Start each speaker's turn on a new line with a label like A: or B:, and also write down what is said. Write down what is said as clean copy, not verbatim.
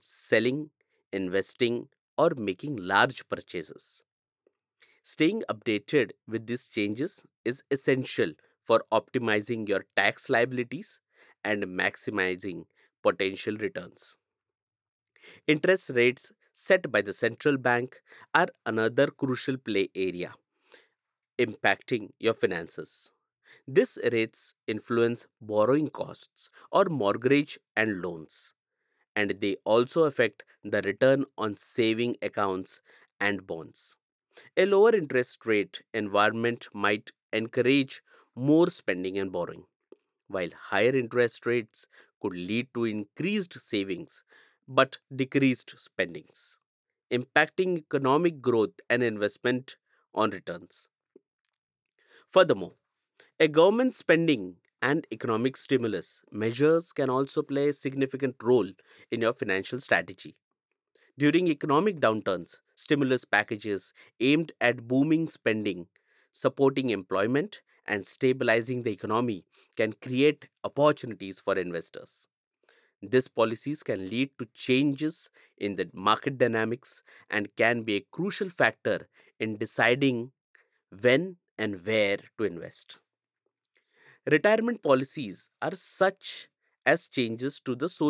A: selling, investing, or making large purchases. Staying updated with these changes is essential for optimizing your tax liabilities and maximizing potential returns. Interest rates set by the central bank are another crucial play area impacting your finances. These rates influence borrowing costs or mortgage and loans, and they also affect the return on saving accounts and bonds. A lower interest rate environment might encourage more spending and borrowing, while higher interest rates could lead to increased savings but decreased spendings, impacting economic growth and investment on returns. Furthermore, a government spending and economic stimulus measures can also play a significant role in your financial strategy. During economic downturns, stimulus packages aimed at booming spending, supporting employment, and stabilizing the economy can create opportunities for investors. These policies can lead to changes in the market dynamics and can be a crucial factor in deciding when and where to invest. Retirement policies are such as changes to the social